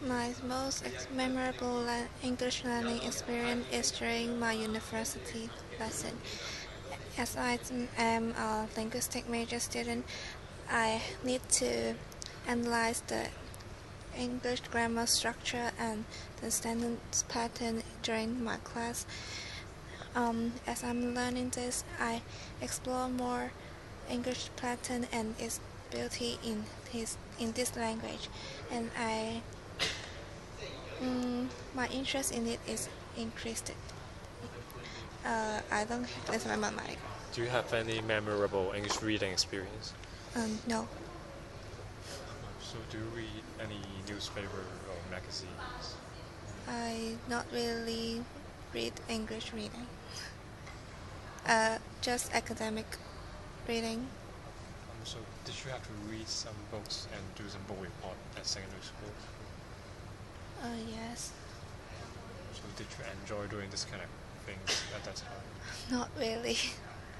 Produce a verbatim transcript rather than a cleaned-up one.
My most ex- memorable la- English learning experience is during my university lesson. As I am a linguistic major student, I need to analyze the English grammar structure and the sentence pattern during my class. Um, as I'm learning this, I explore more English pattern and its beauty in his in this language, and I mm, my interest in it is increased. Uh, I don't that's my mic. Do you have any memorable English reading experience? Um, no, So do you read any newspaper or magazines? I not really read English reading. Uh, just academic reading. Um, so did you have to read some books and do some book report at secondary school? Uh, yes, So did you enjoy doing this kind of things at that time? not really.